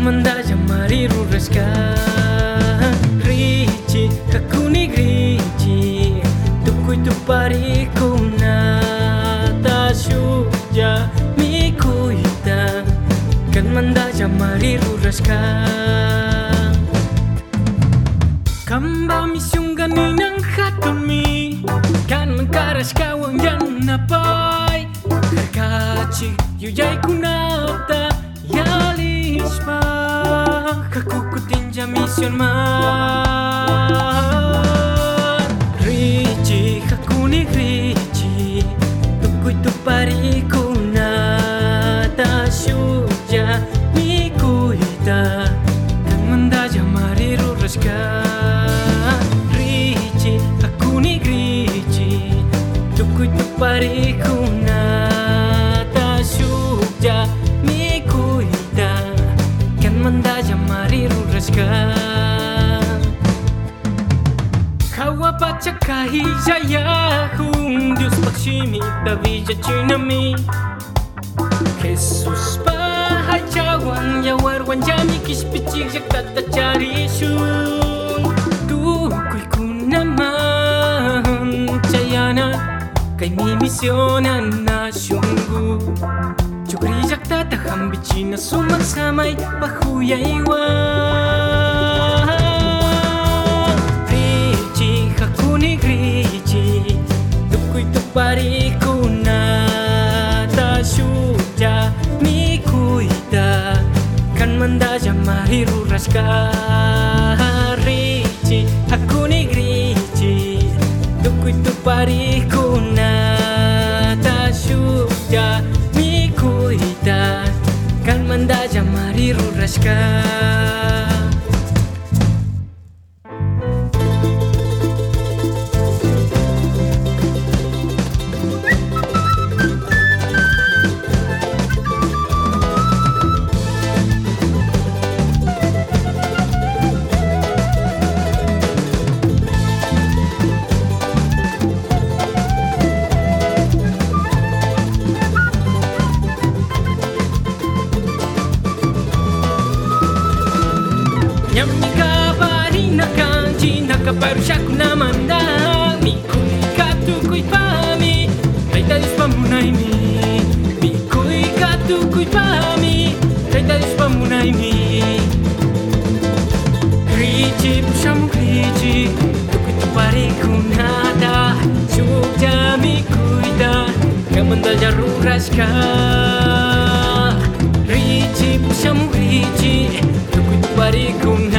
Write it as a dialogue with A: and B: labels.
A: mandaja mariru rasca rici kakuni grici tukui tupari kuna tashuja mi kuita kan mandaja mariru rasca kamba misyungani ng hatumi kan mengkaras kawang yan napai kaci yuyay kunata yalis pa kakukutin ja misyon ma rici kakuni rici tukuy tupari kunata syuja mi kuita kan mandaja mariru rasca pari kuna tashuja mi kuita kan mandaja mariru rasca kawa pachakahi jaya hum Dios pakshimi davija chinami Jesus pa jawan yawarwan jami kispichik jaktata cari shun tukui kunaman chayana kay mi misyonan na syunggu Chukri jakta takang bichi na sumasamay pahuyaywa Rici hakuni rici tukuy tupari kuna tashuja mi kuita kan mandaja mariru rasca Rici hakuni rici tukuy tupari kuna tashuja mi kuita kan mandaja mariru rasca Baru syaku namanda mikui katukui pami Taitalis pamunai mi mikui katukui pami Taitalis pamunai mi Rici pushamu rici tukui tupari kunada Syuja mikuida kamanda jaru rasca Rici pushamu rici tukui tupari kunada